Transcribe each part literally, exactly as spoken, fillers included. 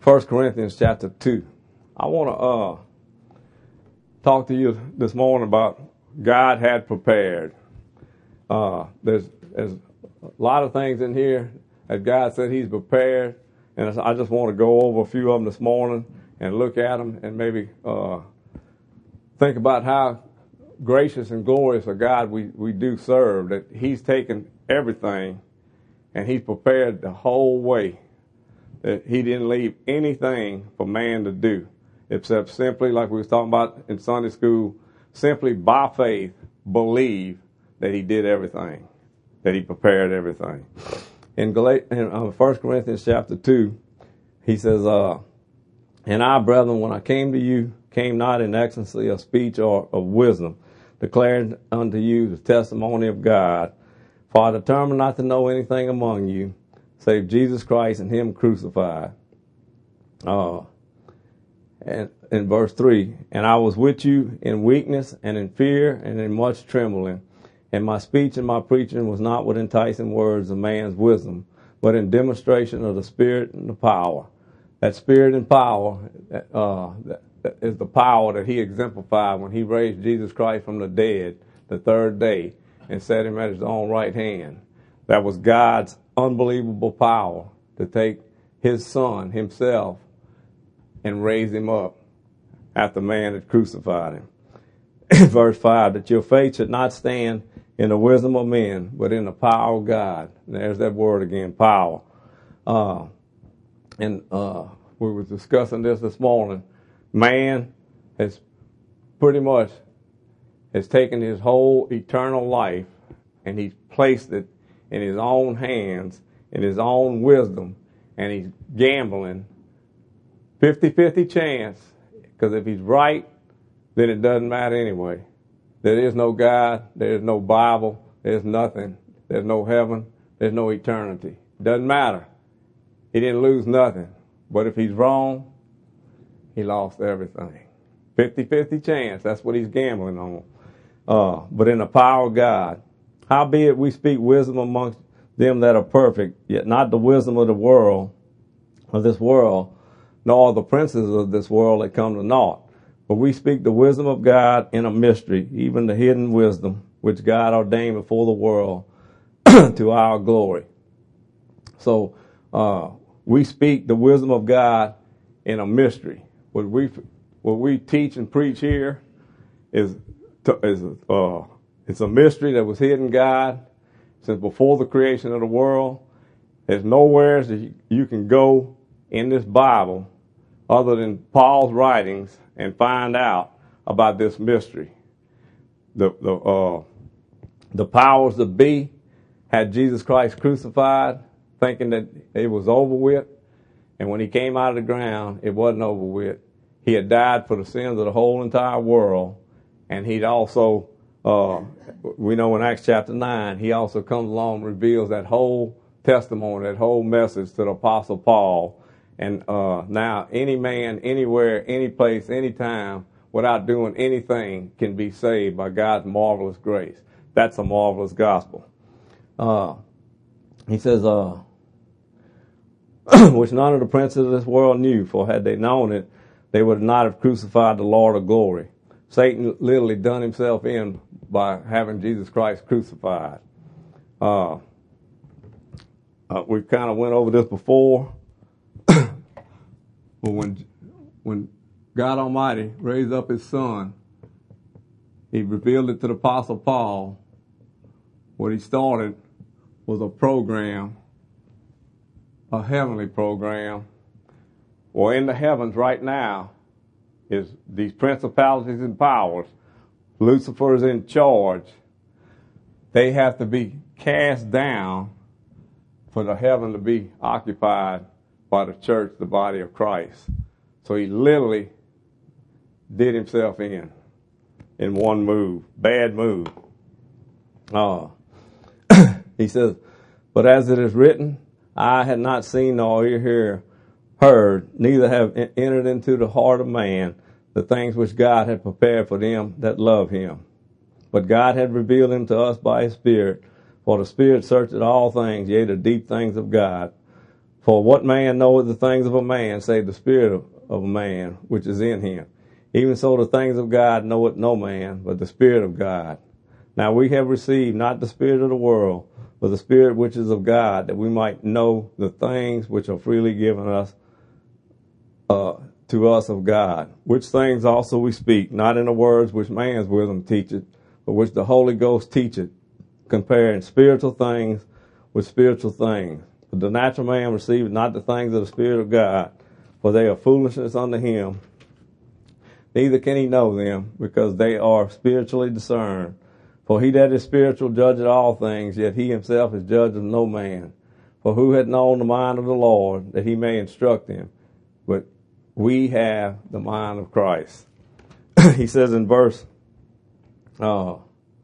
First Corinthians chapter two. I want to uh, talk to you this morning about God had prepared. Uh, there's, there's a lot of things in here that God said He's prepared, and I just want to go over a few of them this morning and look at them and maybe uh, think about how gracious and glorious a God we, we do serve, that He's taken everything and He's prepared the whole way, that He didn't leave anything for man to do except simply, like we was talking about in Sunday school, simply by faith believe that He did everything, that He prepared everything. In, Gal- in uh, First Corinthians chapter two, he says, uh, And I, brethren, when I came to you, came not in excellency of speech or of wisdom, declaring unto you the testimony of God. For I determined not to know anything among you, save Jesus Christ and Him crucified. Uh, and in verse three, And I was with you in weakness and in fear and in much trembling. And my speech and my preaching was not with enticing words of man's wisdom, but in demonstration of the Spirit and the power. That Spirit and power uh, that is the power that He exemplified when He raised Jesus Christ from the dead the third day and set Him at His own right hand. That was God's unbelievable power to take His Son Himself and raise Him up after man had crucified Him. Verse five, that your faith should not stand in the wisdom of men, but in the power of God. And there's that word again, power. Uh, and uh, we were discussing this this morning. Man has pretty much has taken his whole eternal life and he's placed it in his own hands, in his own wisdom, and he's gambling fifty-fifty chance, because if he's right, then it doesn't matter anyway. There is no God, there is no Bible, there's nothing, there's no heaven, there's no eternity. Doesn't matter. He didn't lose nothing. But if he's wrong, he lost everything. fifty-fifty chance, that's what he's gambling on. Uh, but in the power of God, howbeit we speak wisdom amongst them that are perfect, yet not the wisdom of the world, of this world, nor the princes of this world that come to naught. But we speak the wisdom of God in a mystery, even the hidden wisdom, which God ordained before the world to our glory. So uh, we speak the wisdom of God in a mystery. What we what we teach and preach here is is uh, it's a mystery that was hidden God since before the creation of the world. There's nowhere that you can go in this Bible other than Paul's writings and find out about this mystery. The the uh, the powers that be had Jesus Christ crucified, thinking that it was over with, and when He came out of the ground, it wasn't over with. He had died for the sins of the whole entire world, and He'd also, uh, we know in Acts chapter nine, He also comes along and reveals that whole testimony, that whole message to the Apostle Paul. And uh, now any man, anywhere, any place, any time, without doing anything, can be saved by God's marvelous grace. That's a marvelous gospel. Uh, he says, uh, which none of the princes of this world knew, for had they known it, they would not have crucified the Lord of glory. Satan literally done himself in by having Jesus Christ crucified. Uh, uh, we kind of went over this before. But when when God Almighty raised up His Son, He revealed it to the Apostle Paul. What He started was a program, a heavenly program. Well, in the heavens right now is these principalities and powers. Lucifer is in charge. They have to be cast down for the heaven to be occupied by the church, the body of Christ. So He literally did Himself in, in one move, bad move. Uh, he says, but as it is written, I had not seen nor ear heard, neither have entered into the heart of man the things which God had prepared for them that love Him. But God had revealed them to us by His Spirit, for the Spirit searcheth all things, yea, the deep things of God. For what man knoweth the things of a man, save the spirit of, of a man which is in him? Even so the things of God knoweth no man, but the Spirit of God. Now we have received not the spirit of the world, but the Spirit which is of God, that we might know the things which are freely given us uh, to us of God. Which things also we speak, not in the words which man's wisdom teacheth, but which the Holy Ghost teacheth, comparing spiritual things with spiritual things. But the natural man receiveth not the things of the Spirit of God, for they are foolishness unto him. Neither can he know them, because they are spiritually discerned. For he that is spiritual judgeth all things, yet he himself is judge of no man. For who hath known the mind of the Lord, that he may instruct him? But we have the mind of Christ. He says in verse, uh,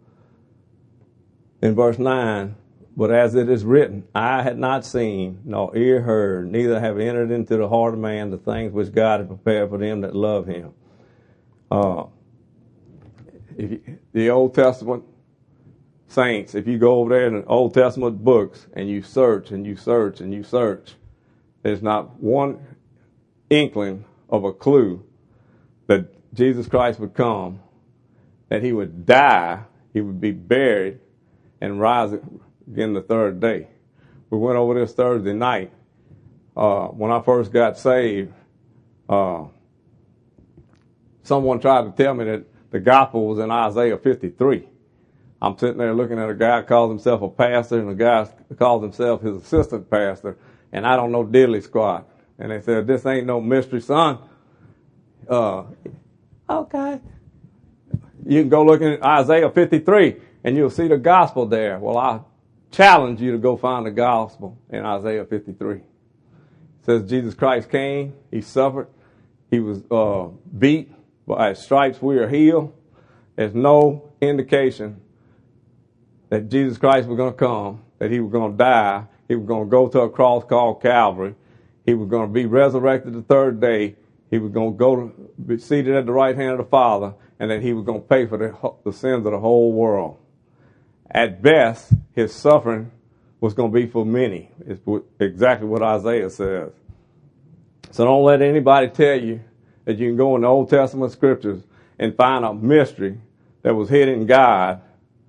in verse nine, but as it is written, eye had not seen, nor ear heard, neither have entered into the heart of man the things which God hath prepared for them that love him. Uh, if you, the Old Testament saints, if you go over there in the Old Testament books and you search and you search and you search, there's not one inkling of a clue that Jesus Christ would come, that he would die, he would be buried, and rise again the third day. We went over this Thursday night. Uh, when I first got saved, uh, someone tried to tell me that the gospel was in Isaiah fifty-three. I'm sitting there looking at a guy who calls himself a pastor and a guy who calls himself his assistant pastor, and I don't know diddly squat. And they said, this ain't no mystery, son. Uh, okay. You can go look at Isaiah fifty-three, and you'll see the gospel there. Well, I challenge you to go find the gospel in Isaiah fifty-three. It says Jesus Christ came, he suffered, he was uh, beat, by his stripes we are healed. There's no indication that Jesus Christ was going to come, that he was going to die, he was going to go to a cross called Calvary, he was going to be resurrected the third day, he was going to go to be seated at the right hand of the Father, and that he was going to pay for the, the sins of the whole world. At best, his suffering was going to be for many. It's exactly what Isaiah says. So don't let anybody tell you that you can go in the Old Testament scriptures and find a mystery that was hidden in God,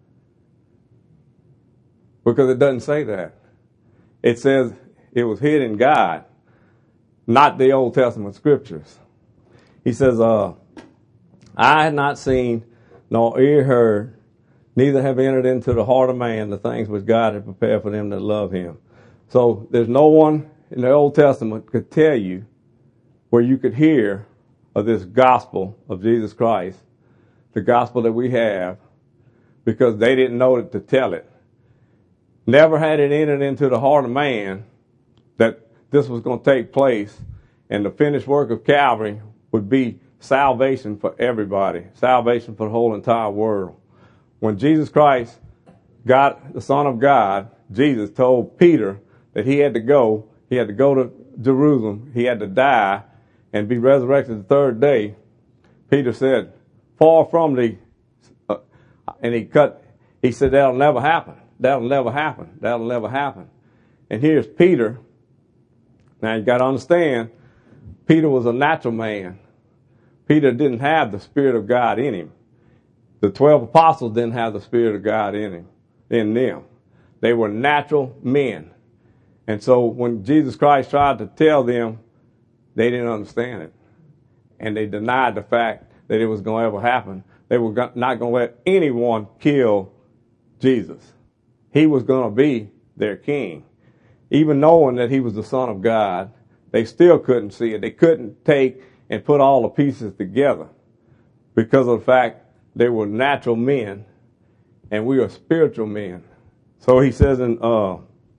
because it doesn't say that. It says it was hidden in God, not the Old Testament scriptures. He says, uh, I had not seen, nor ear heard, neither have entered into the heart of man the things which God had prepared for them that love him. So there's no one in the Old Testament could tell you where you could hear of this gospel of Jesus Christ, the gospel that we have, because they didn't know it to tell it. Never had it entered into the heart of man that this was going to take place, and the finished work of Calvary would be salvation for everybody, salvation for the whole entire world. When Jesus Christ, God, the Son of God, Jesus told Peter that he had to go, he had to go to Jerusalem, he had to die and be resurrected the third day, Peter said, far from thee, uh, and he cut, he said, that'll never happen. That'll never happen. That'll never happen. And here's Peter. Now you got to understand, Peter was a natural man. Peter didn't have the Spirit of God in him. The twelve apostles didn't have the Spirit of God in him, in them. They were natural men. And so when Jesus Christ tried to tell them, they didn't understand it. And they denied the fact that it was going to ever happen. They were not going to let anyone kill Jesus. He was going to be their king. Even knowing that he was the Son of God, they still couldn't see it. They couldn't take and put all the pieces together because of the fact they were natural men and we are spiritual men. So he says in uh,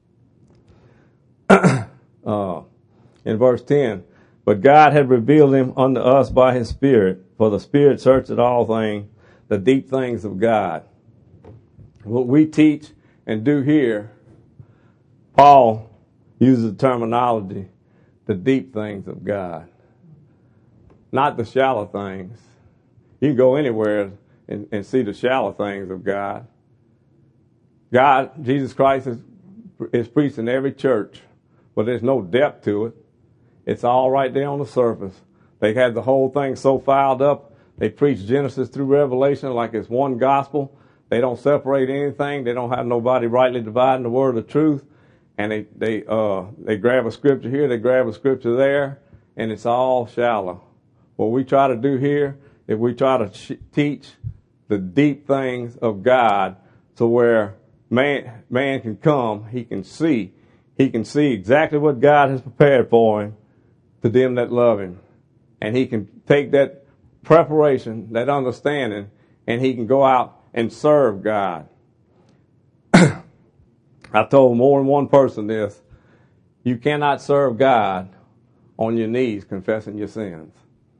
uh, in verse ten, but God had revealed him unto us by his Spirit, for the Spirit searcheth all things, the deep things of God. What we teach and do here, Paul uses the terminology, the deep things of God, not the shallow things. You can go anywhere and, and see the shallow things of God. God, Jesus Christ is, is preached in every church but there's no depth to it. It's all right there on the surface. They had the whole thing so filed up. They preach Genesis through Revelation like it's one gospel. They don't separate anything. They don't have nobody rightly dividing the word of truth. And they they uh they grab a scripture here, they grab a scripture there, and it's all shallow. What we try to do here is we try to ch- teach the deep things of God, so where man man can come, he can see, he can see exactly what God has prepared for him to them that love him, and he can take that preparation, that understanding, and he can go out and serve God. I told more than one person this. You cannot serve God on your knees confessing your sins.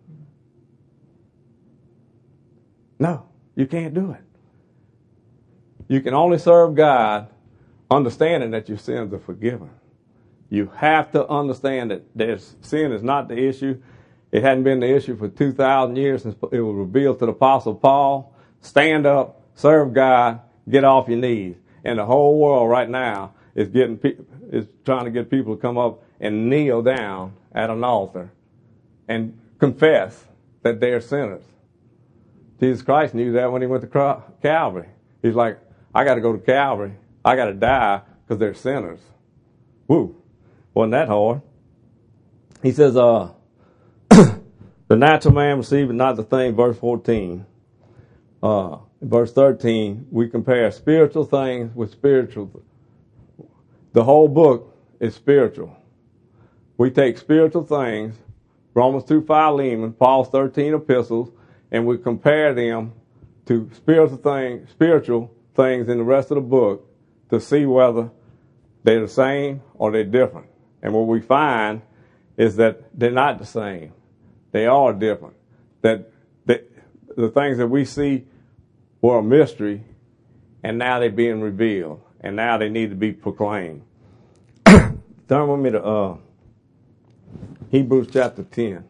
No, you can't do it. You can only serve God understanding that your sins are forgiven. You have to understand that there's, sin is not the issue. It hadn't been the issue for two thousand years since it was revealed to the Apostle Paul. Stand up, serve God, get off your knees. And the whole world right now is getting is trying to get people to come up and kneel down at an altar and confess that they're sinners. Jesus Christ knew that when he went to Calvary. He's like, I got to go to Calvary. I got to die because they're sinners. Woo. Wasn't that hard? He says, uh, the natural man receiveth not the thing, verse fourteen. Uh, verse thirteen, we compare spiritual things with spiritual. The whole book is spiritual. We take spiritual things, Romans two, Philemon, Paul's thirteen epistles, and we compare them to spiritual things, spiritual things in the rest of the book to see whether they're the same or they're different. And what we find is that they're not the same. They are different. That the, the things that we see were a mystery, and now they're being revealed, and now they need to be proclaimed. Turn with me to uh, Hebrews chapter ten.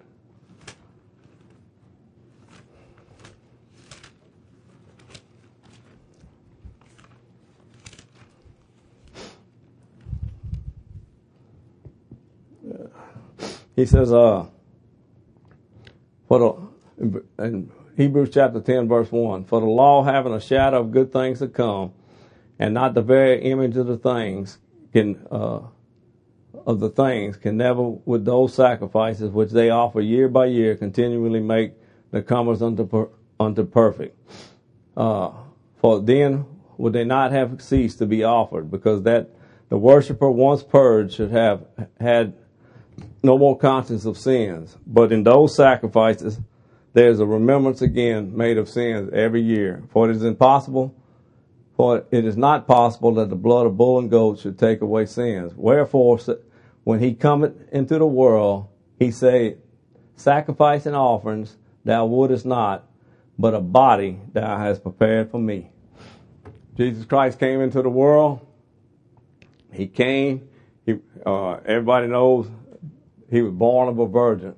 He says, uh, for the, in Hebrews chapter ten, verse one, for the law having a shadow of good things to come, and not the very image of the things can uh, of the things can never, with those sacrifices which they offer year by year, continually make the comers unto per, unto perfect. Uh, for then would they not have ceased to be offered, because that the worshiper once purged should have had no more conscience of sins. But in those sacrifices there is a remembrance again made of sins every year. For it is impossible, for it is not possible that the blood of bull and goat should take away sins. Wherefore, when he cometh into the world, he said, sacrifice and offerings thou wouldest not, but a body thou hast prepared for me. Jesus Christ came into the world. He came. He, uh, everybody knows he was born of a virgin.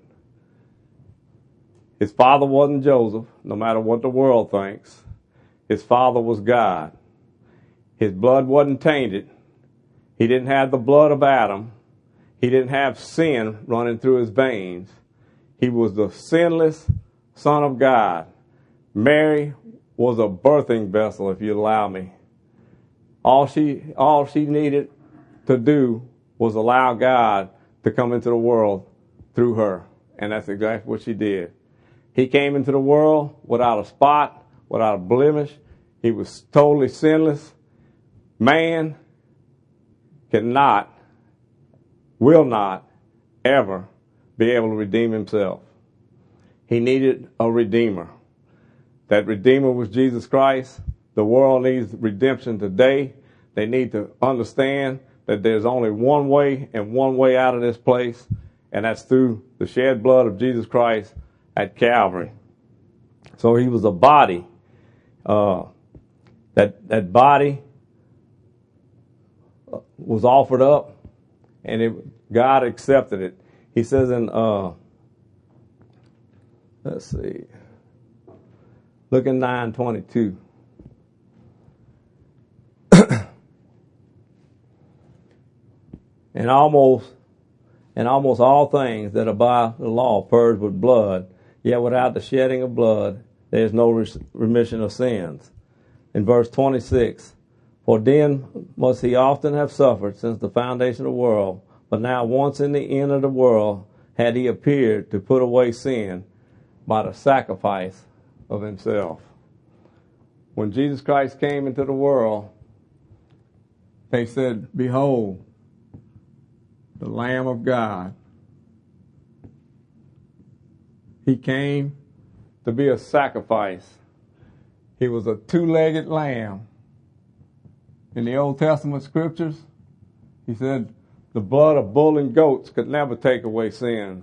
His father wasn't Joseph, no matter what the world thinks. His father was God. His blood wasn't tainted. He didn't have the blood of Adam. He didn't have sin running through his veins. He was the sinless Son of God. Mary was a birthing vessel, if you allow me. All she, all she needed to do was allow God to come into the world through her. And that's exactly what she did. He came into the world without a spot, without a blemish. He was totally sinless. Man cannot, will not, ever be able to redeem himself. He needed a redeemer. That redeemer was Jesus Christ. The world needs redemption today. They need to understand that there's only one way and one way out of this place, and that's through the shed blood of Jesus Christ at Calvary. So he was a body. Uh, that that body was offered up, and it, God accepted it. He says in, uh, let's see, look in nine twenty-two. and almost and almost all things that are by the law purged with blood, yet without the shedding of blood there is no remission of sins. In verse twenty-six, for then must he often have suffered since the foundation of the world, but now once in the end of the world had he appeared to put away sin by the sacrifice of himself. When Jesus Christ came into the world, they said, behold, the Lamb of God. He came to be a sacrifice. He was a two-legged lamb. In the Old Testament scriptures, he said the blood of bull and goats could never take away sins.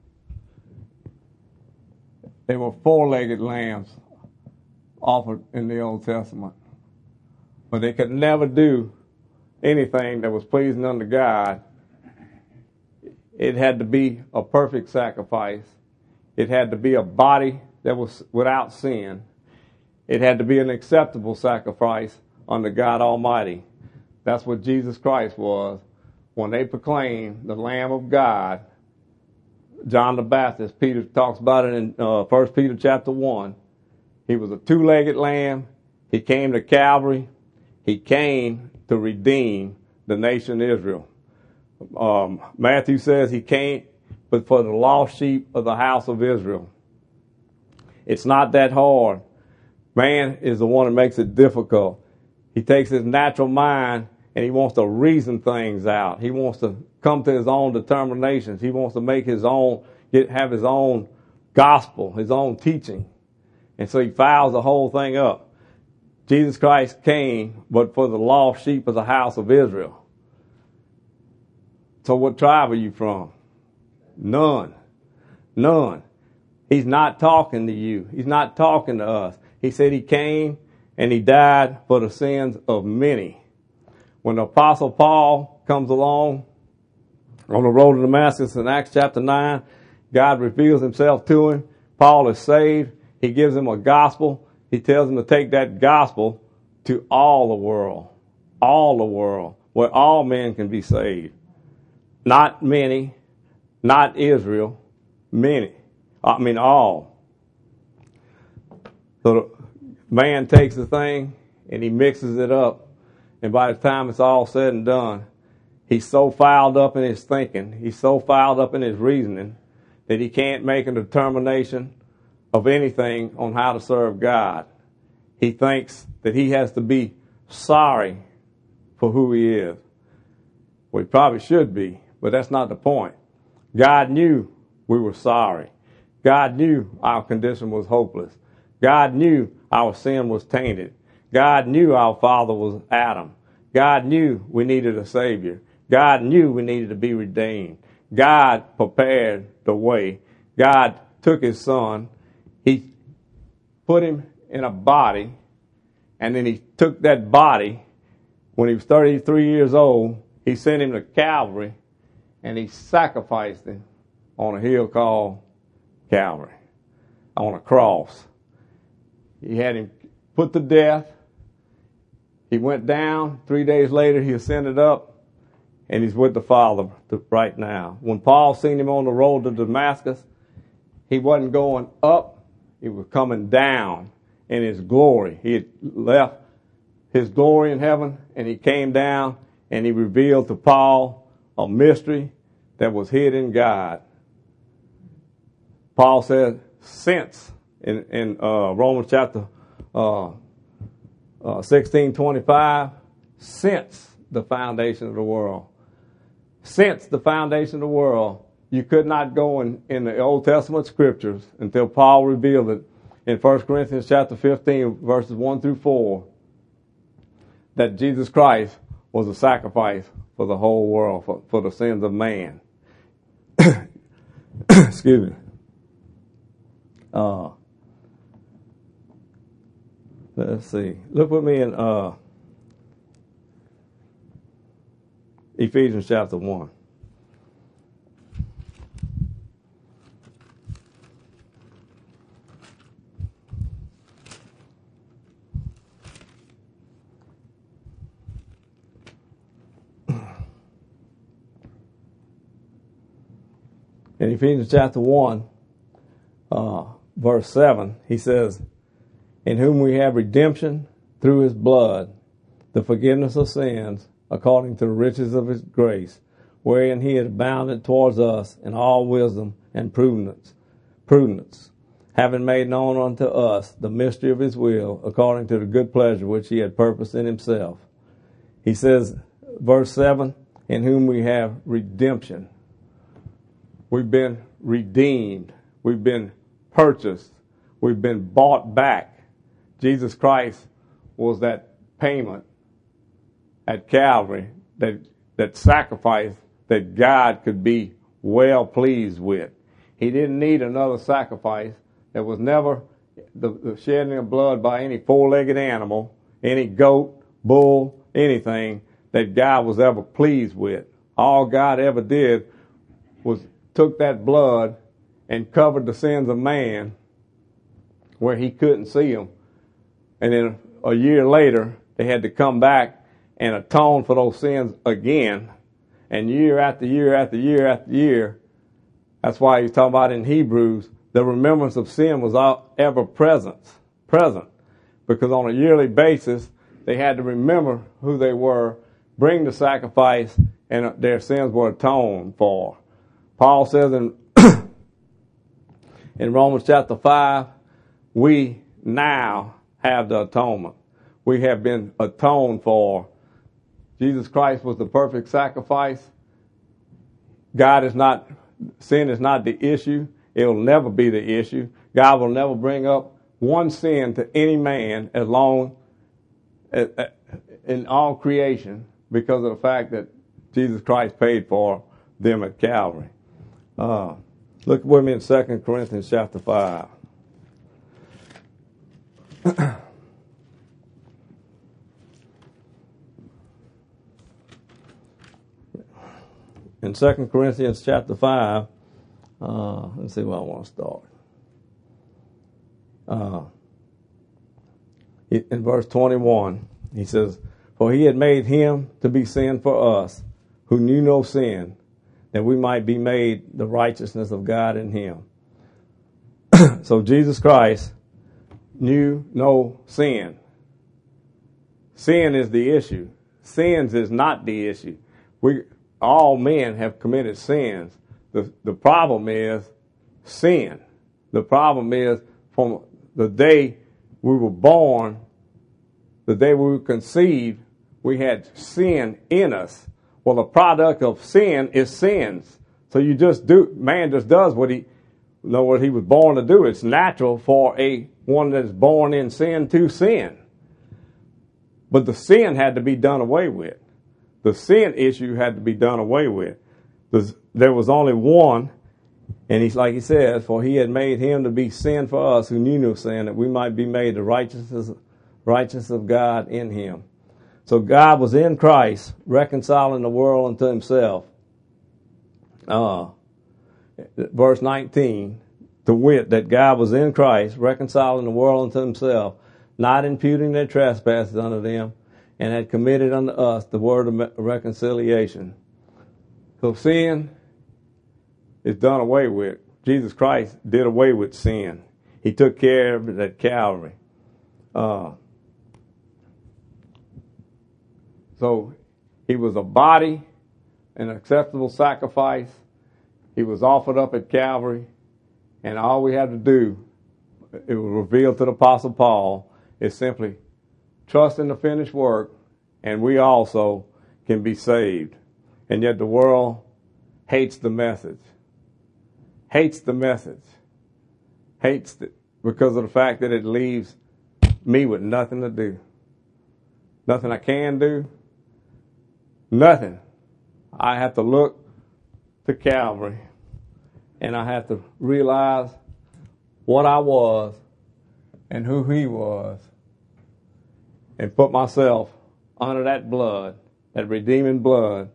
They were four-legged lambs offered in the Old Testament. But they could never do anything that was pleasing unto God. It had to be a perfect sacrifice. It had to be a body that was without sin. It had to be an acceptable sacrifice unto God Almighty. That's what Jesus Christ was. When they proclaimed the Lamb of God, John the Baptist, Peter talks about it in uh, First Peter chapter one. He was a two-legged lamb. He came to Calvary. He came to redeem the nation Israel. Um, Matthew says he came but for the lost sheep of the house of Israel. It's not that hard. Man is the one that makes it difficult. He takes his natural mind and he wants to reason things out. He wants to come to his own determinations. He wants to make his own, get, have his own gospel, his own teaching. And so he fouls the whole thing up. Jesus Christ came but for the lost sheep of the house of Israel. So what tribe are you from? None. None. He's not talking to you. He's not talking to us. He said he came and he died for the sins of many. When the Apostle Paul comes along on the road to Damascus in Acts chapter nine, God reveals himself to him. Paul is saved. He gives him a gospel. He tells him to take that gospel to all the world. All the world. Where all men can be saved. Not many. Not Israel. Many. I mean all. So the man takes the thing and he mixes it up. And by the time it's all said and done, he's so fouled up in his thinking, he's so fouled up in his reasoning, that he can't make a determination of anything on how to serve God. He thinks that he has to be sorry for who he is. Well, he probably should be, but that's not the point. God knew we were sorry. God knew our condition was hopeless. God knew our sin was tainted. God knew our father was Adam. God knew we needed a Savior. God knew we needed to be redeemed. God prepared the way. God took his son. He put him in a body, and then he took that body. When he was thirty-three years old, he sent him to Calvary, and he sacrificed him on a hill called Calvary, on a cross. He had him put to death. He went down. Three days later, he ascended up, and he's with the Father right now. When Paul seen him on the road to Damascus, he wasn't going up. He was coming down in his glory. He had left his glory in heaven, and he came down, and he revealed to Paul a mystery that was hid in God. Paul said, since, in, in uh, Romans chapter uh, uh, sixteen twenty-five, since the foundation of the world. Since the foundation of the world, you could not go in, in the Old Testament scriptures until Paul revealed it in First Corinthians chapter fifteen, verses one through four, that Jesus Christ was a sacrifice for the whole world, for, for the sins of man. Excuse me. Uh, let's see. Look with me in uh, Ephesians chapter one. In Ephesians chapter one, uh, verse seven, he says, in whom we have redemption through his blood, the forgiveness of sins, according to the riches of his grace, wherein he had abounded towards us in all wisdom and prudence, prudence, having made known unto us the mystery of his will, according to the good pleasure which he had purposed in himself. He says, verse seven, in whom we have redemption. We've been redeemed. We've been purchased. We've been bought back. Jesus Christ was that payment at Calvary, that, that sacrifice that God could be well pleased with. He didn't need another sacrifice. There was never the, the shedding of blood by any four-legged animal, any goat, bull, anything that God was ever pleased with. All God ever did was took that blood and covered the sins of man where he couldn't see them. And then a year later, they had to come back and atone for those sins again. And year after year after year after year, that's why he's talking about in Hebrews, the remembrance of sin was all ever present, present. Because on a yearly basis, they had to remember who they were, bring the sacrifice, and their sins were atoned for. Paul says in, in Romans chapter five, we now have the atonement. We have been atoned for. Jesus Christ was the perfect sacrifice. God is not, sin is not the issue. It will never be the issue. God will never bring up one sin to any man as long as, in all creation because of the fact that Jesus Christ paid for them at Calvary. Uh, look with me in Second Corinthians chapter five. In Second Corinthians chapter five, uh, let's see where I want to start. Uh, in verse twenty-one, he says, for he had made him to be sin for us, who knew no sin, that we might be made the righteousness of God in him. So Jesus Christ knew no sin. Sin is the issue. Sins is not the issue. We all men have committed sins. The the problem is sin. The problem is from the day we were born, the day we were conceived, we had sin in us. Well, the product of sin is sins. So you just do, man just does what he, you know, what he was born to do. It's natural for a one that is born in sin to sin. But the sin had to be done away with. The sin issue had to be done away with. There was only one, and he's like he says, for he had made him to be sin for us who knew no sin, that we might be made the righteousness, righteousness of God in him. So God was in Christ, reconciling the world unto himself. Uh, verse nineteen, to wit, that God was in Christ, reconciling the world unto himself, not imputing their trespasses unto them, and had committed unto us the word of reconciliation. So sin is done away with. Jesus Christ did away with sin. He took care of it at Calvary. Uh, so he was a body, an acceptable sacrifice. He was offered up at Calvary. And all we have to do, it was revealed to the Apostle Paul, is simply trust in the finished work, and we also can be saved. And yet the world hates the message. Hates the message. Hates it because of the fact that it leaves me with nothing to do. Nothing I can do. Nothing. I have to look to Calvary, and I have to realize what I was and who he was, and put myself under that blood, that redeeming blood.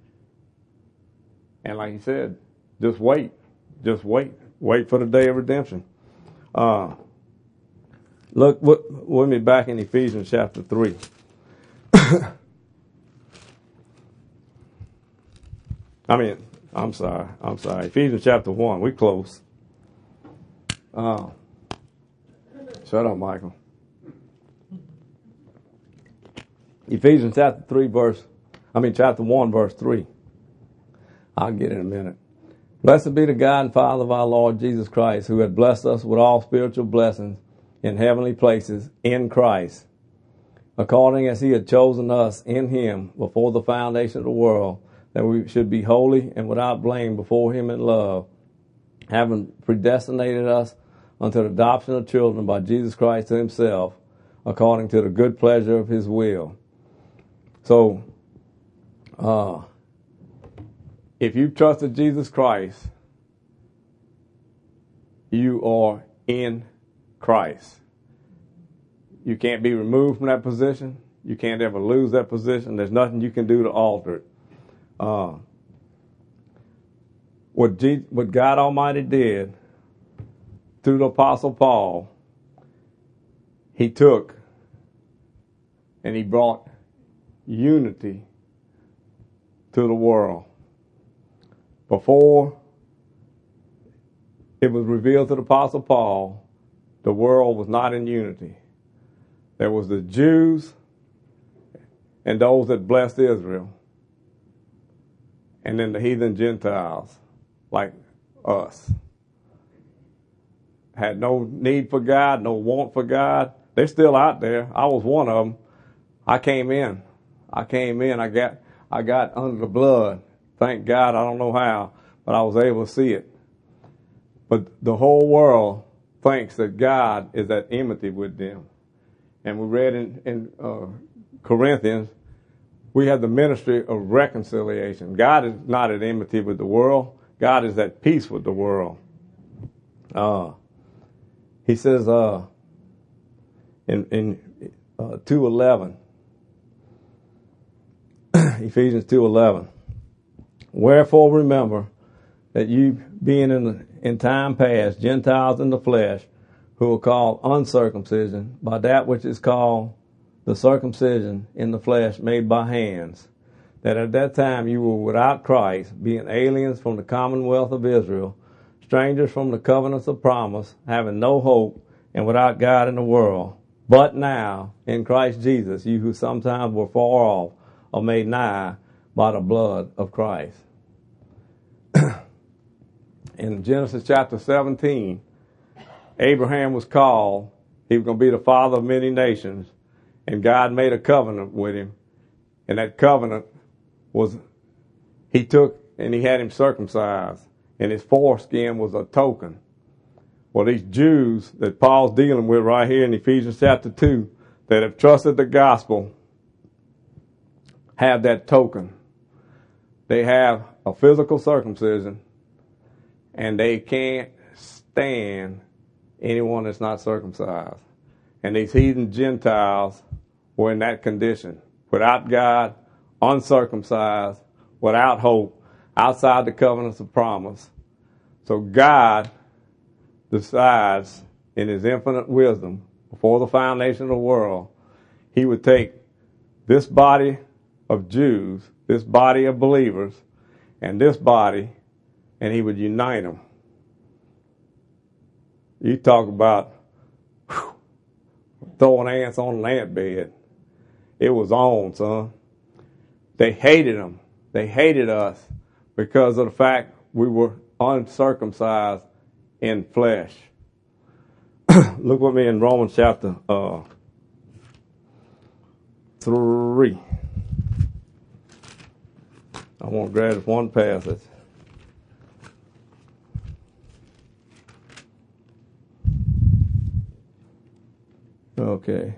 And like he said, just wait. Just wait. Wait for the day of redemption. Uh, look with, with me back in Ephesians chapter three. I mean, I'm sorry. I'm sorry. Ephesians chapter one. We close. Uh, shut up, Michael. Ephesians chapter three, verse. I mean, chapter one, verse three. I'll get it in a minute. Blessed be the God and Father of our Lord Jesus Christ, who hath blessed us with all spiritual blessings in heavenly places in Christ, according as he had chosen us in him before the foundation of the world, that we should be holy and without blame before him in love, having predestinated us unto the adoption of children by Jesus Christ to himself, according to the good pleasure of his will. So, uh, if you trusted Jesus Christ, you are in Christ. You can't be removed from that position. You can't ever lose that position. There's nothing you can do to alter it. Uh, what, G- what God Almighty did through the Apostle Paul, he took and he brought unity to the world. Before it was revealed to the Apostle Paul, the world was not in unity. There was the Jews and those that blessed Israel, and then the heathen Gentiles, like us. Had no need for God, no want for God. They're still out there. I was one of them. I came in. I came in. I got, I got under the blood. Thank God, I don't know how, but I was able to see it. But the whole world thinks that God is at enmity with them. And we read in, in uh, Corinthians, we have the ministry of reconciliation. God is not at enmity with the world. God is at peace with the world. Uh, he says uh, in, in uh, two eleven, Ephesians two eleven, wherefore remember that you being in, the, in time past Gentiles in the flesh, who are called uncircumcision by that which is called the circumcision in the flesh made by hands, that at that time you were without Christ, being aliens from the commonwealth of Israel, strangers from the covenants of promise, having no hope, and without God in the world. But now, in Christ Jesus, you who sometimes were far off are made nigh by the blood of Christ. In Genesis chapter seventeen, Abraham was called. He was going to be the father of many nations. And God made a covenant with him. And that covenant was, he took and he had him circumcised. And his foreskin was a token. Well, these Jews that Paul's dealing with right here in Ephesians chapter two, that have trusted the gospel, have that token. They have a physical circumcision, and they can't stand anyone that's not circumcised. And these heathen Gentiles were in that condition, without God, uncircumcised, without hope, outside the covenants of promise. So God decides, in his infinite wisdom, before the foundation of the world, he would take this body of Jews, this body of believers, and this body, and he would unite them. You talk about whew, throwing ants on an ant bed. It was on, son. They hated them. They hated us because of the fact we were uncircumcised in flesh. Look with me in Romans chapter uh, three. I want to grab one passage. Okay.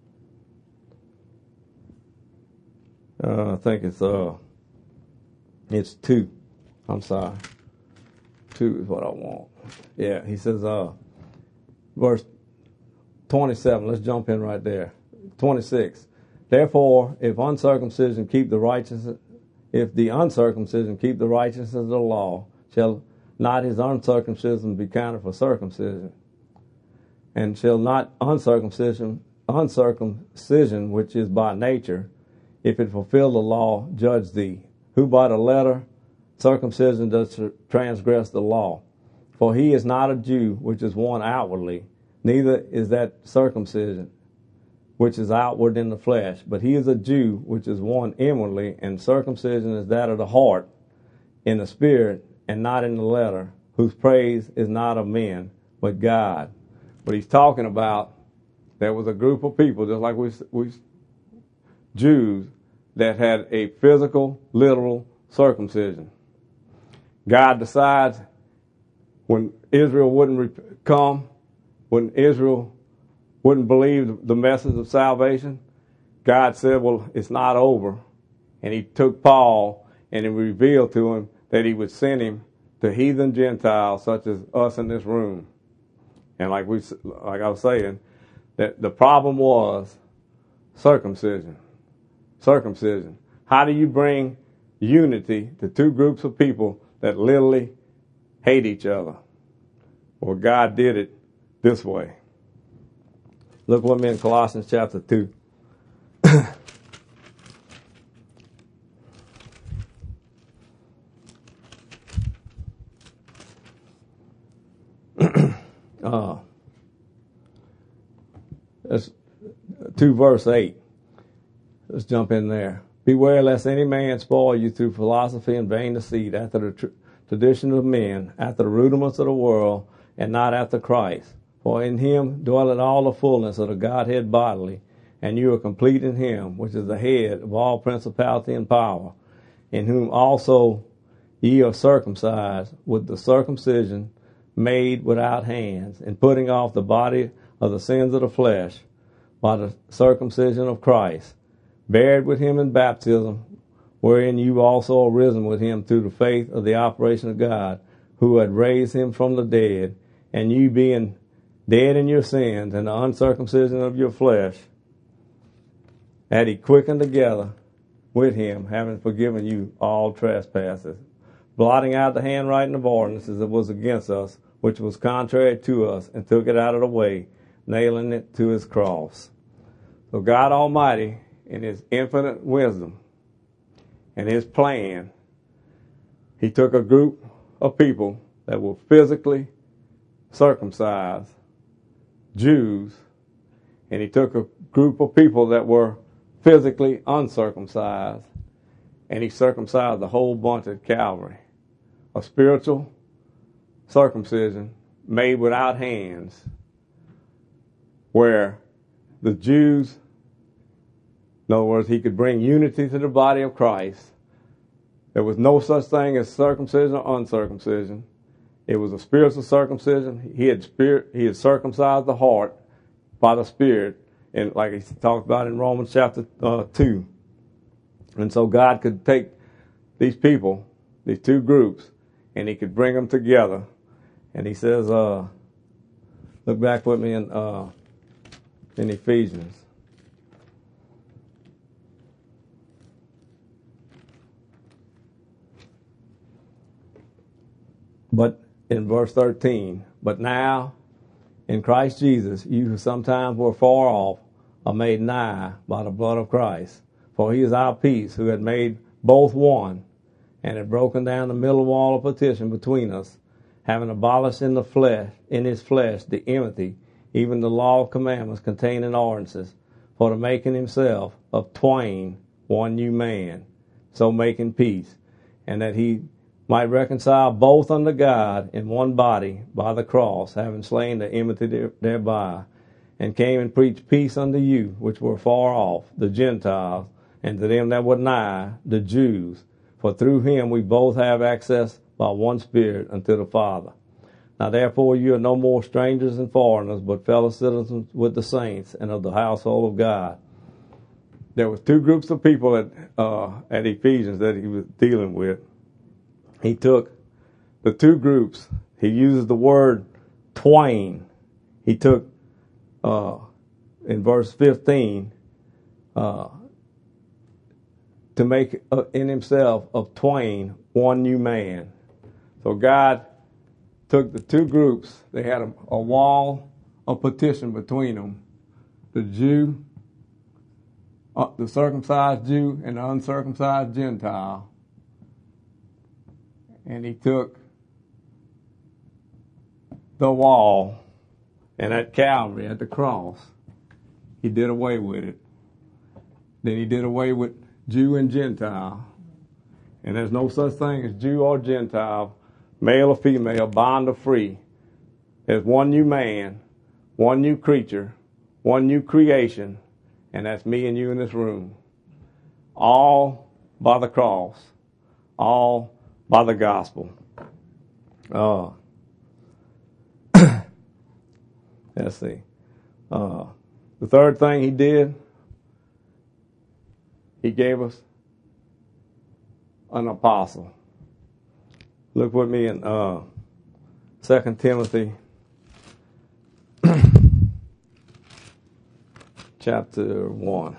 Uh, I think it's uh, it's two. I'm sorry. Two is what I want. Yeah, he says, uh, verse twenty-seven. Let's jump in right there. twenty-six. Therefore, if uncircumcision keep the righteousness, if the uncircumcision keep the righteousness of the law, shall not his uncircumcision be counted for circumcision? And shall not uncircumcision, uncircumcision, which is by nature, if it fulfill the law, judge thee, who by the letter circumcision does transgress the law. For he is not a Jew, which is one outwardly, neither is that circumcision, which is outward in the flesh, but he is a Jew, which is one inwardly, and circumcision is that of the heart, in the spirit, and not in the letter, whose praise is not of men, but God. But he's talking about there was a group of people, just like we, we Jews, that had a physical, literal circumcision. God decides when Israel wouldn't re- come, when Israel wouldn't believe the message of salvation, God said, well, it's not over. And he took Paul and he revealed to him that he would send him to heathen Gentiles such as us in this room. And like we, like I was saying, that the problem was circumcision. Circumcision. How do you bring unity to two groups of people that literally hate each other? Well, God did it this way. Look with me in Colossians chapter two. uh, that's two verse eight. Let's jump in there. Beware lest any man spoil you through philosophy and vain deceit, after the tr- tradition of men, after the rudiments of the world, and not after Christ. For in him dwelleth all the fullness of the Godhead bodily, and you are complete in him, which is the head of all principality and power, in whom also ye are circumcised with the circumcision made without hands, and putting off the body of the sins of the flesh by the circumcision of Christ, buried with him in baptism, wherein you also are risen with him through the faith of the operation of God, who had raised him from the dead, and you being dead in your sins and the uncircumcision of your flesh, had he quickened together with him, having forgiven you all trespasses, blotting out the handwriting of ordinances that was against us, which was contrary to us, and took it out of the way, nailing it to his cross. So God Almighty, in his infinite wisdom and his plan, he took a group of people that were physically circumcised, Jews, and he took a group of people that were physically uncircumcised, and he circumcised the whole bunch at Calvary. A spiritual circumcision made without hands, where the Jews, in other words, he could bring unity to the body of Christ. There was no such thing as circumcision or uncircumcision. It was a spiritual circumcision. He had spirit, he had circumcised the heart by the Spirit, and like he talked about in Romans chapter uh, two. And so God could take these people, these two groups, and he could bring them together. And he says, uh, look back with me in uh, in Ephesians. But in verse thirteen, but now in Christ Jesus, you who sometimes were far off are made nigh by the blood of Christ. For he is our peace, who had made both one, and had broken down the middle wall of partition between us, having abolished in the flesh, in his flesh, the enmity, even the law of commandments contained in ordinances, for the making himself of twain one new man, so making peace, and that he might reconcile both unto God in one body by the cross, having slain the enmity thereby, and came and preached peace unto you which were far off, the Gentiles, and to them that were nigh, the Jews. For through him we both have access by one Spirit unto the Father. Now therefore you are no more strangers and foreigners, but fellow citizens with the saints and of the household of God. There were two groups of people at uh, at Ephesians that he was dealing with. He took the two groups. He uses the word twain. He took, uh, in verse fifteen, uh, to make uh, in himself of twain one new man. So God took the two groups. They had a, a wall of partition between them. The Jew, uh, the circumcised Jew, and the uncircumcised Gentile. and he took the wall, and at Calvary, at the cross, he did away with it. Then he did away with Jew and Gentile. And there's no such thing as Jew or Gentile, male or female, bond or free. There's one new man, one new creature, one new creation, and that's me and you in this room. All by the cross. All by the gospel. Uh, let's see. Uh, the third thing he did, he gave us an apostle. Look with me in uh, Second Timothy chapter one.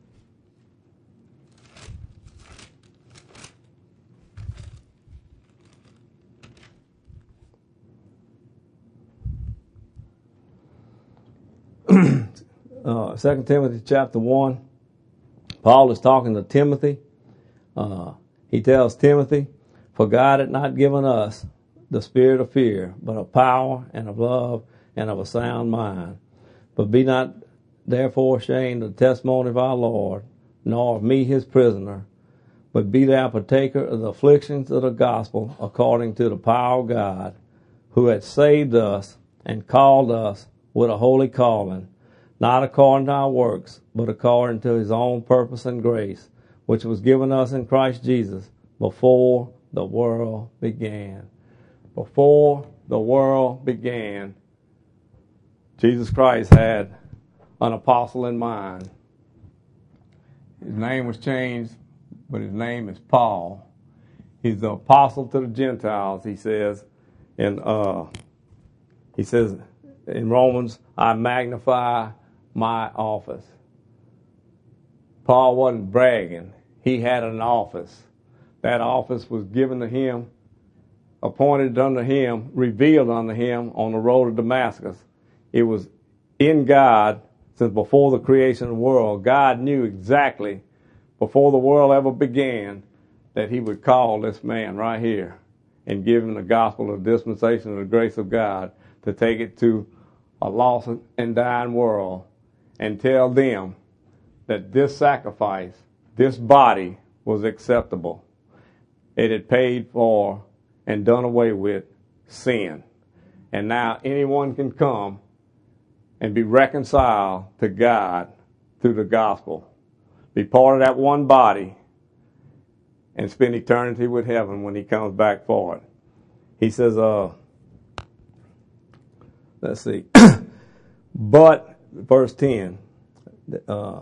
uh, Second Timothy chapter one. Paul is talking to Timothy. Uh, he tells Timothy, "For God had not given us the spirit of fear, but of power and of love and of a sound mind. But be not therefore ashamed of the testimony of our Lord, nor of me his prisoner, but be thou partaker of the afflictions of the gospel according to the power of God, who hath saved us and called us with a holy calling, not according to our works, but according to his own purpose and grace, which was given us in Christ Jesus before the world began." Before the world began, Jesus Christ had an apostle in mind. His name was changed, but his name is Paul. He's the apostle to the Gentiles, he says. And uh, he says in Romans, "I magnify my office." Paul wasn't bragging. He had an office. That office was given to him, appointed unto him, revealed unto him on the road to Damascus. It was in God since before the creation of the world. God knew exactly before the world ever began that he would call this man right here and give him the gospel of dispensation of the grace of God to take it to a lost and dying world and tell them that this sacrifice, this body, was acceptable. It had paid for and done away with sin. And now anyone can come and be reconciled to God through the gospel. Be part of that one body and spend eternity with heaven when he comes back for it. He says, uh, let's see. But, verse ten, uh,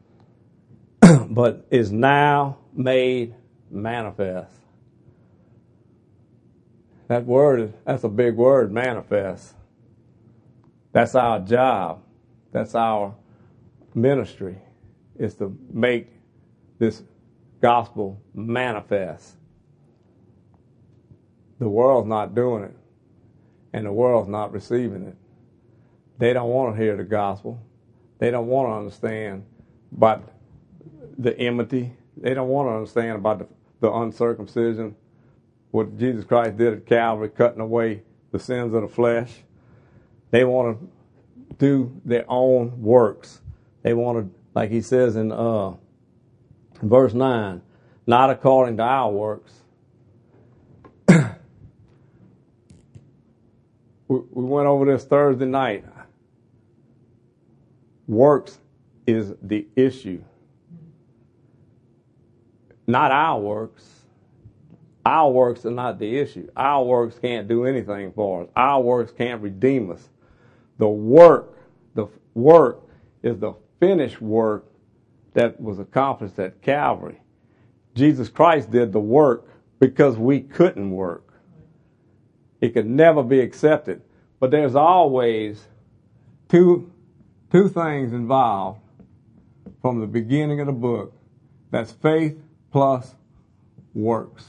but is now made manifest. That word, that's a big word, manifest. That's our job. That's our ministry, is to make this gospel manifest. The world's not doing it, and the world's not receiving it. They don't want to hear the gospel. They don't want to understand about the enmity. They don't want to understand about the, the uncircumcision, what Jesus Christ did at Calvary, cutting away the sins of the flesh. They want to do their own works. They want to, like he says in uh, verse nine, not according to our works. we, we went over this Thursday night. Works is the issue. Not our works. Our works are not the issue. Our works can't do anything for us. Our works can't redeem us. The work, the work is the finished work that was accomplished at Calvary. Jesus Christ did the work because we couldn't work. It could never be accepted. But there's always two, two things involved from the beginning of the book. That's faith plus works.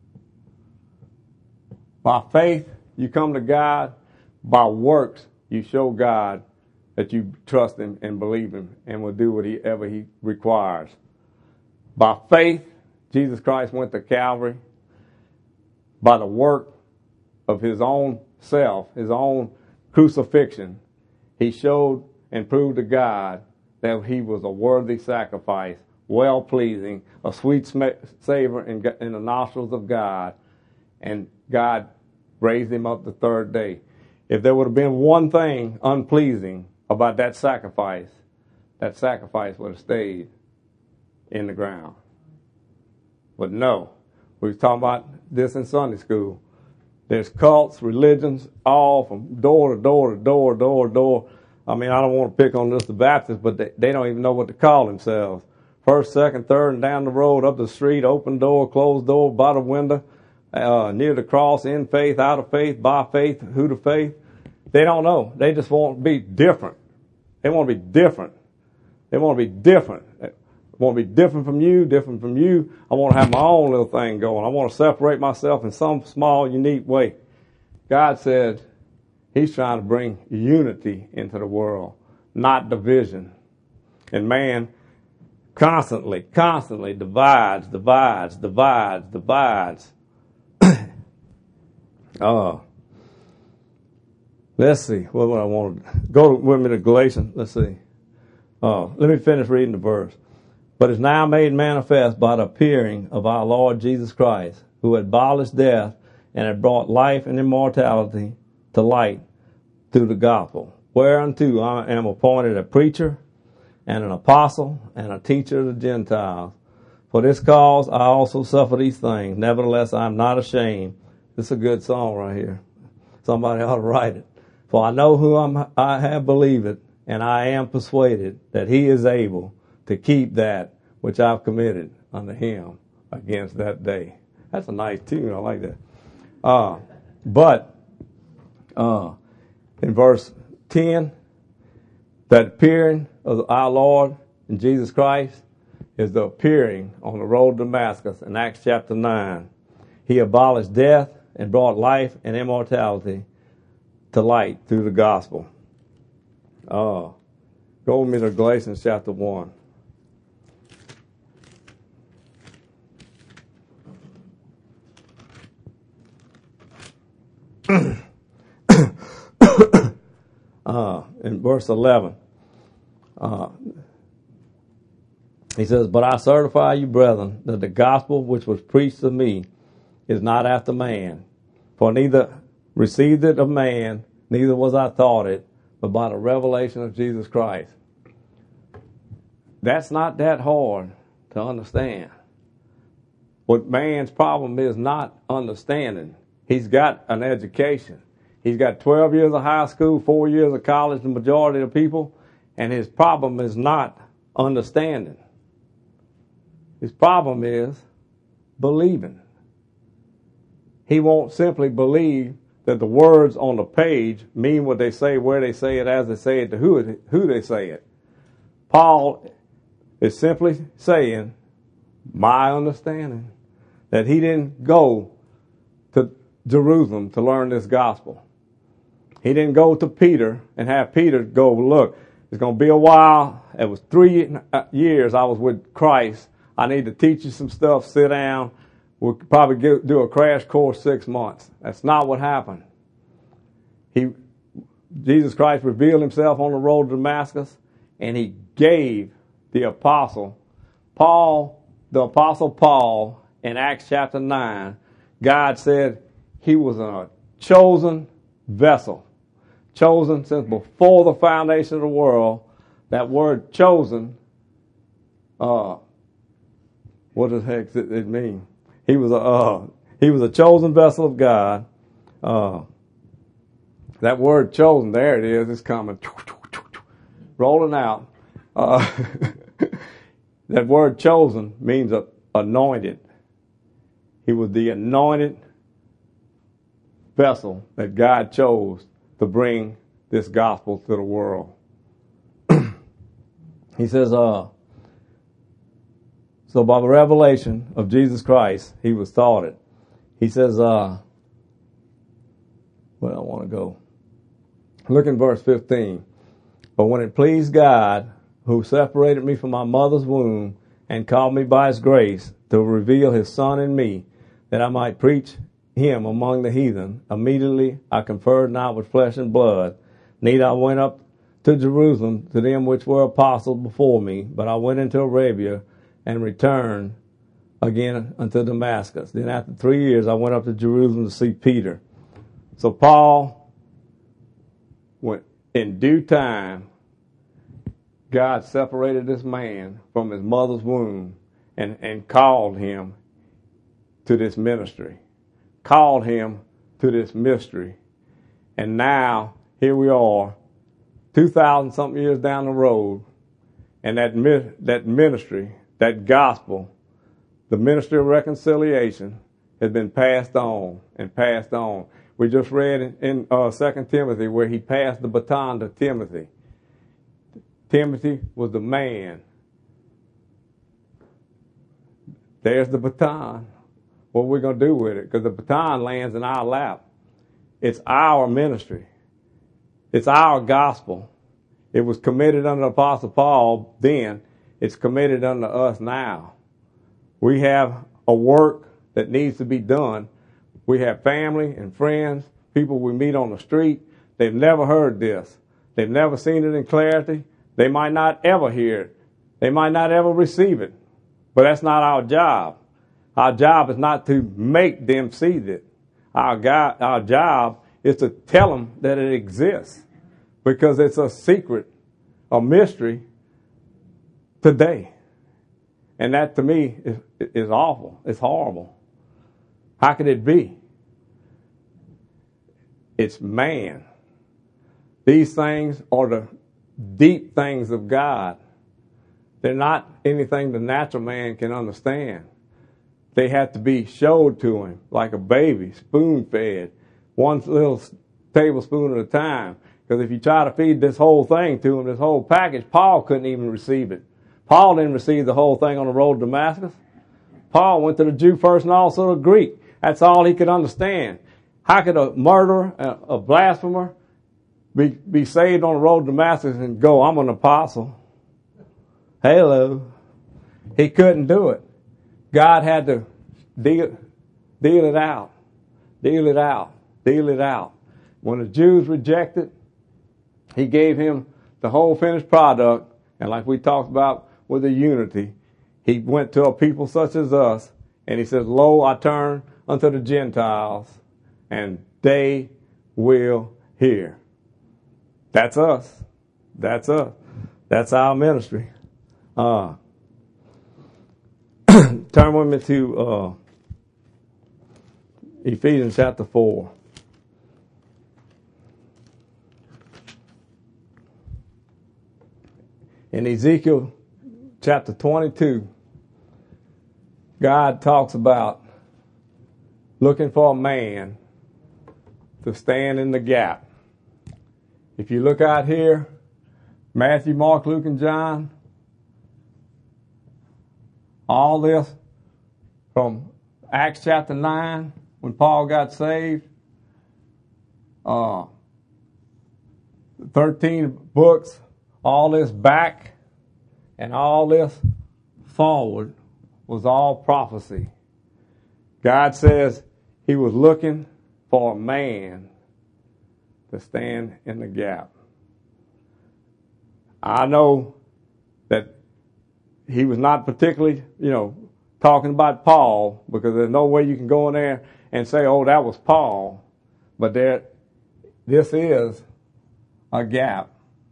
By faith, you come to God. By works, you show God that you trust him and believe him and will do whatever he requires. By faith, Jesus Christ went to Calvary. by the work of his own self, his own crucifixion, he showed and proved to God that he was a worthy sacrifice, well-pleasing, a sweet savor in, in the nostrils of God, and God raised him up the third day. If there would have been one thing unpleasing about that sacrifice, that sacrifice would have stayed in the ground. But no, we were talking about this in Sunday school. There's cults, religions, all from door to door to door, door to door. I mean, I don't want to pick on just the Baptists, but they, they don't even know what to call themselves. First, second, third, and down the road, up the street, open door, closed door, bottom window, uh, near the cross, in faith, out of faith, by faith, who to faith. They don't know. They just want to be different. They want to be different. They want to be different. I want to be different from you, different from you. I want to have my own little thing going. I want to separate myself in some small, unique way. God said he's trying to bring unity into the world, not division. And man constantly, constantly divides, divides, divides, divides. uh, let's see. What would I want to go with me to Galatians? Let's see. Uh, let me finish reading the verse. But is now made manifest by the appearing of our Lord Jesus Christ, who had abolished death and had brought life and immortality to light through the gospel, whereunto I am appointed a preacher and an apostle and a teacher of the Gentiles. For this cause I also suffer these things. Nevertheless, I am not ashamed. This is a good song right here. Somebody ought to write it. For I know who I'm, I have believed, and I am persuaded that he is able to keep that which I've committed unto him against that day. That's a nice tune. I like that. Uh, but uh, in verse ten, that appearing of our Lord and Jesus Christ is the appearing on the road to Damascus in Acts chapter nine. He abolished death and brought life and immortality to light through the gospel. Uh, go with me to Galatians chapter one. uh, in verse eleven, uh, he says, But I certify you, brethren, that the gospel which was preached to me is not after man. For neither received it of man, neither was I taught it, but by the revelation of Jesus Christ. That's not that hard to understand. What man's problem is not understanding. He's got an education. He's got twelve years of high school, four years of college, the majority of people, and his problem is not understanding. His problem is believing. He won't simply believe that the words on the page mean what they say, where they say it, as they say it, to who, it, who they say it. Paul is simply saying, my understanding, that he didn't go to Jerusalem to learn this gospel. He didn't go to Peter and have Peter go, look, it's going to be a while. It was three years I was with Christ. I need to teach you some stuff. Sit down. We'll probably get, do a crash course six months. That's not what happened. He, Jesus Christ revealed himself on the road to Damascus, and he gave the apostle, Paul, the apostle Paul, in Acts chapter nine, God said he was a chosen vessel. Chosen since before the foundation of the world. That word chosen, uh, what the heck does it mean? He was a uh, he was a chosen vessel of God. Uh, that word chosen, there it is. It's coming, rolling out. Uh, that word chosen means a, anointed. He was the anointed vessel that God chose to bring this gospel to the world. He says, uh, so by the revelation of Jesus Christ, he was taught it. He says, uh, where I want to go. Look in verse fifteen. But when it pleased God, who separated me from my mother's womb and called me by his grace to reveal his Son in me, that I might preach him among the heathen. Immediately I conferred not with flesh and blood, neither I went up to Jerusalem to them which were apostles before me, but I went into Arabia and returned again unto Damascus. Then after three years I went up to Jerusalem to see Peter. So Paul went in due time. God separated this man from his mother's womb and, and called him to this ministry. Called him to this mystery. And now, here we are, two thousand something years down the road, and that that ministry, that gospel, the ministry of reconciliation, has been passed on and passed on. We just read in, in uh, Second Timothy where he passed the baton to Timothy. Timothy was the man. There's the baton. What are we going to do with it? Because the baton lands in our lap. It's our ministry. It's our gospel. It was committed under Apostle Paul then. It's committed under us now. We have a work that needs to be done. We have family and friends, people we meet on the street. They've never heard this. They've never seen it in clarity. They might not ever hear it. They might not ever receive it. But that's not our job. Our job is not to make them see it. Our, God, our job is to tell them that it exists, because it's a secret, a mystery today. And that to me is, is awful. It's horrible. How could it be? It's man. These things are the deep things of God. They're not anything the natural man can understand. They have to be showed to him like a baby, spoon-fed, one little tablespoon at a time. Because if you try to feed this whole thing to him, this whole package, Paul couldn't even receive it. Paul didn't receive the whole thing on the road to Damascus. Paul went to the Jew first and also the Greek. That's all he could understand. How could a murderer, a, a blasphemer, be, be saved on the road to Damascus and go, I'm an apostle? Hello. He couldn't do it. God had to deal, deal it out, deal it out, deal it out. When the Jews rejected, he gave him the whole finished product. And like we talked about with the unity, he went to a people such as us, and he says, Lo, I turn unto the Gentiles, and they will hear. That's us. That's us. That's our ministry. Uh, turn with me to uh, Ephesians chapter four. In Ezekiel chapter twenty-two, God talks about looking for a man to stand in the gap. If you look out here, Matthew, Mark, Luke, and John, all this from Acts chapter nine, when Paul got saved, uh, thirteen books, all this back and all this forward was all prophecy. God says he was looking for a man to stand in the gap. I know that he was not particularly, you know, talking about Paul, because there's no way you can go in there and say, oh, that was Paul. But there, this is a gap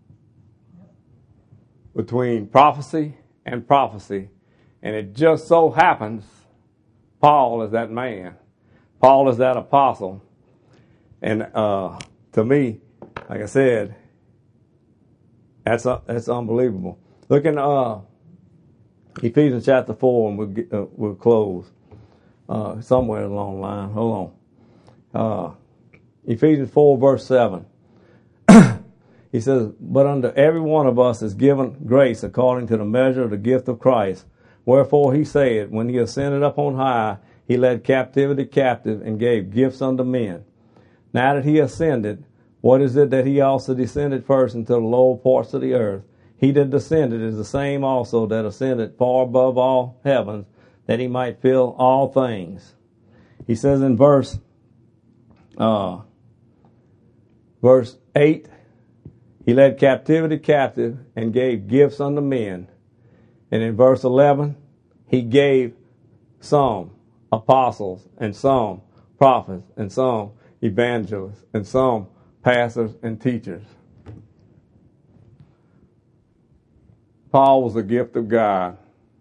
between prophecy and prophecy. And it just so happens Paul is that man. Paul is that apostle. And uh, to me, like I said, that's uh, that's unbelievable. Look in uh, Ephesians chapter four, and we'll, get, uh, we'll close uh, somewhere along the line. Hold on. Uh, Ephesians four, verse seven. He says, but unto every one of us is given grace according to the measure of the gift of Christ. Wherefore he said, when he ascended up on high, he led captivity captive and gave gifts unto men. Now that he ascended, what is it that he also descended first into the lower parts of the earth? He that descended is the same also that ascended far above all heavens, that he might fill all things. He says in verse Uh, verse eight, he led captivity captive and gave gifts unto men. And in verse eleven, he gave some apostles and some prophets and some evangelists and some pastors and teachers. Paul was a gift of God.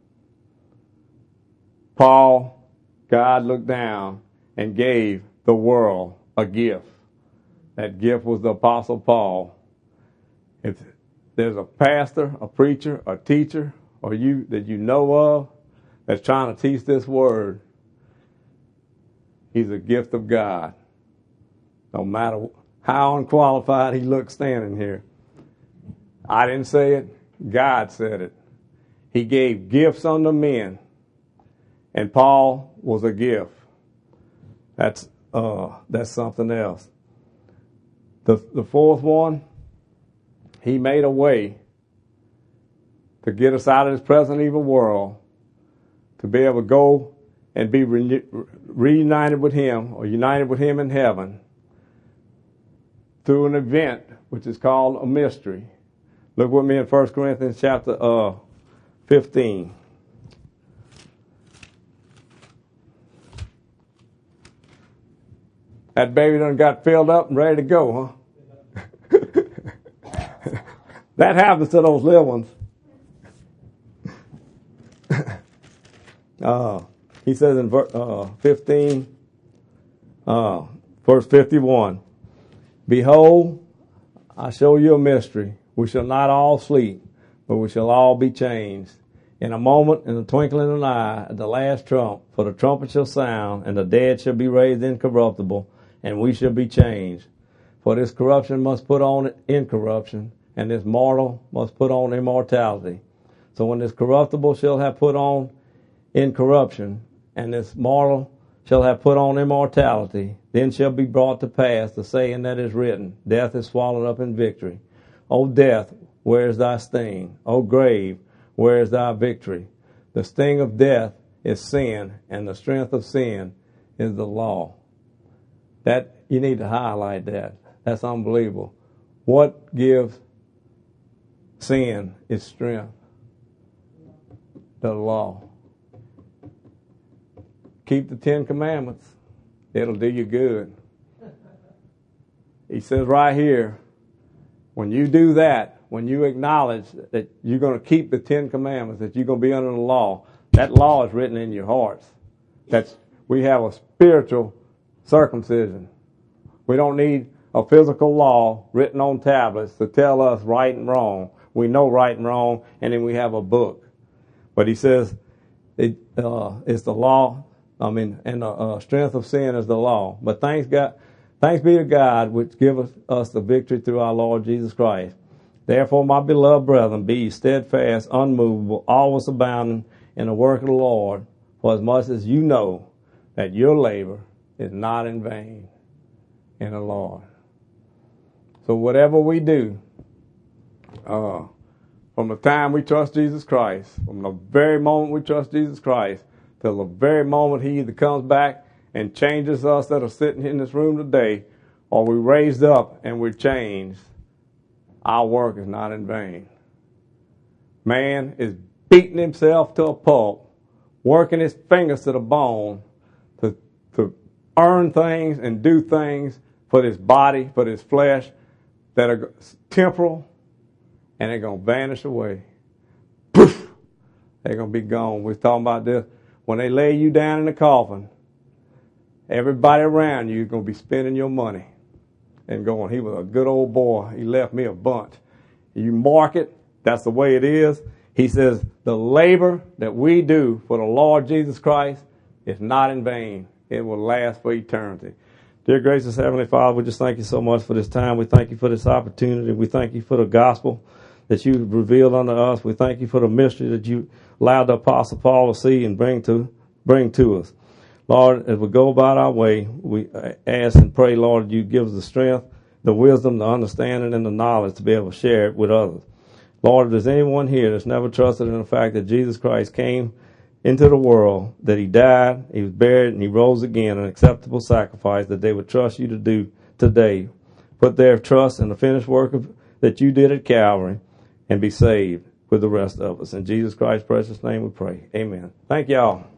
Paul, God looked down and gave the world a gift. That gift was the Apostle Paul. If there's a pastor, a preacher, a teacher, or you that you know of that's trying to teach this word, he's a gift of God. No matter how unqualified he looks standing here. I didn't say it. God said it. He gave gifts unto men. And Paul was a gift. That's uh, that's something else. The the fourth one, he made a way to get us out of this present evil world, to be able to go and be re- reunited with him, or united with him in heaven, through an event which is called a mystery. Look with me in First Corinthians chapter uh, fifteen. That baby done got filled up and ready to go, huh? That happens to those little ones. uh, he says in uh, fifteen, uh, verse fifty-one, Behold, I show you a mystery. We shall not all sleep, but we shall all be changed. In a moment, in the twinkling of an eye, at the last trump, for the trumpet shall sound, and the dead shall be raised incorruptible, and we shall be changed. For this corruption must put on incorruption, and this mortal must put on immortality. So when this corruptible shall have put on incorruption, and this mortal shall have put on immortality, then shall be brought to pass the saying that is written, Death is swallowed up in victory. O death, where is thy sting? O grave, where is thy victory? The sting of death is sin, and the strength of sin is the law. That, you need to highlight that. That's unbelievable. What gives sin its strength? The law. Keep the Ten Commandments. It'll do you good. He says right here, when you do that, when you acknowledge that you're going to keep the Ten Commandments, that you're going to be under the law, that law is written in your hearts. That's, we have a spiritual circumcision. We don't need a physical law written on tablets to tell us right and wrong. We know right and wrong, and then we have a book. But he says it, uh, it's the law. I mean, and the uh, strength of sin is the law. But thanks God, thanks be to God, which giveth us the victory through our Lord Jesus Christ. Therefore, my beloved brethren, be ye steadfast, unmovable, always abounding in the work of the Lord, for as much as you know that your labor is not in vain in the Lord. So whatever we do, uh, from the time we trust Jesus Christ, from the very moment we trust Jesus Christ, till the very moment he either comes back and changes us that are sitting in this room today, or we raised up and we're changed, our work is not in vain. Man is beating himself to a pulp, working his fingers to the bone to, to earn things and do things for this body, for this flesh, that are temporal, and they're going to vanish away. Poof! They're going to be gone. We're talking about this. When they lay you down in the coffin, everybody around you is going to be spending your money and going, he was a good old boy. He left me a bunch. You mark it. That's the way it is. He says the labor that we do for the Lord Jesus Christ is not in vain. It will last for eternity. Dear gracious Heavenly Father, we just thank you so much for this time. We thank you for this opportunity. We thank you for the gospel that you revealed unto us. We thank you for the mystery that you allowed the Apostle Paul to see and bring to bring to us. Lord, as we go about our way, we ask and pray, Lord, you give us the strength, the wisdom, the understanding, and the knowledge to be able to share it with others. Lord, if there's anyone here that's never trusted in the fact that Jesus Christ came into the world, that he died, he was buried, and he rose again, an acceptable sacrifice that they would trust you to do today. Put their trust in the finished work of, that you did at Calvary, and be saved with the rest of us. In Jesus Christ's precious name we pray. Amen. Thank y'all.